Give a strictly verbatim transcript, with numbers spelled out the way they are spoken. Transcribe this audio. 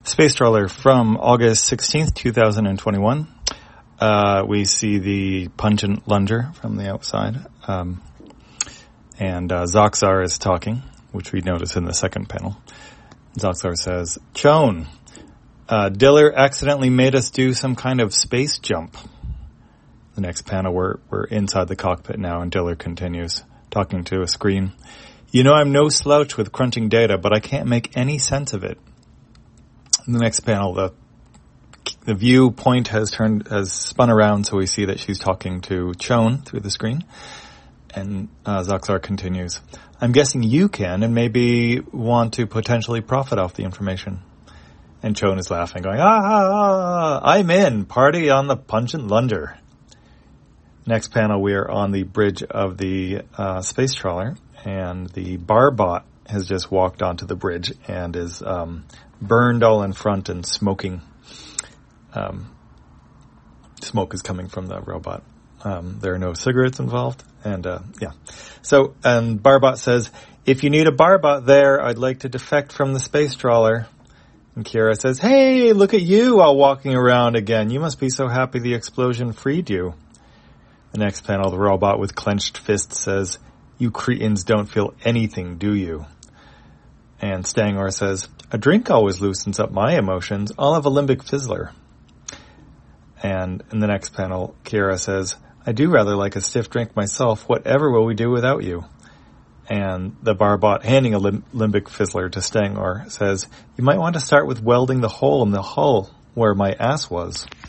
Space Trawler from August sixteenth, two thousand twenty-one. Uh, we see the pungent lunger from the outside. Um, and uh, Zoxar is talking, which we notice in the second panel. Zoxar says, Chone, uh, Diller accidentally made us do some kind of space jump. The next panel, we're, we're inside the cockpit now, and Diller continues, talking to a screen. You know, I'm no slouch with crunching data, but I can't make any sense of it. In the next panel, the the viewpoint has turned, has spun around, so we see that she's talking to Chone through the screen. And uh, Zoxar continues, I'm guessing you can and maybe want to potentially profit off the information. And Chone is laughing, going, ah, ah, ah, I'm in, party on the pungent lunger. Next panel, we are on the bridge of the uh, space trawler, and the Barbot has just walked onto the bridge and is um, burned all in front and smoking. Um, smoke is coming from the robot. Um, there are no cigarettes involved. And, uh, yeah. So, and Barbot says, if you need a Barbot there, I'd like to defect from the space trawler. And Kira says, hey, look at you all walking around again. You must be so happy the explosion freed you. The next panel, the robot with clenched fists says, you cretins don't feel anything, do you? And Stangor says, a drink always loosens up my emotions. I'll have a limbic fizzler. And in the next panel, Kira says, I do rather like a stiff drink myself. Whatever will we do without you? And the Barbot, handing a lim- limbic fizzler to Stangor, says, you might want to start with welding the hole in the hull where my ass was.